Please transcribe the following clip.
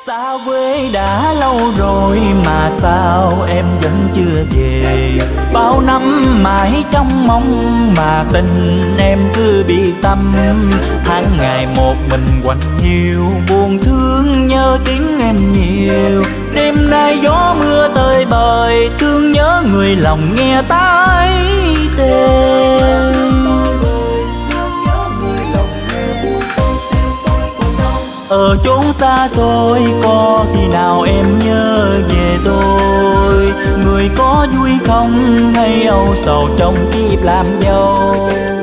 Xa quê đã lâu rồi mà sao em vẫn chưa về. Bao năm mãi trong mong mà tình em cứ bị tâm. Tháng ngày một mình quạnh hiu, buồn thương nhớ tiếng em nhiều. Đêm nay gió mưa tơi bời, thương nhớ người lòng nghe tái tê. Ở chốn xa xôi có khi nào em nhớ về tôi, người có vui không hay âu sầu trong kiếp làm dâu.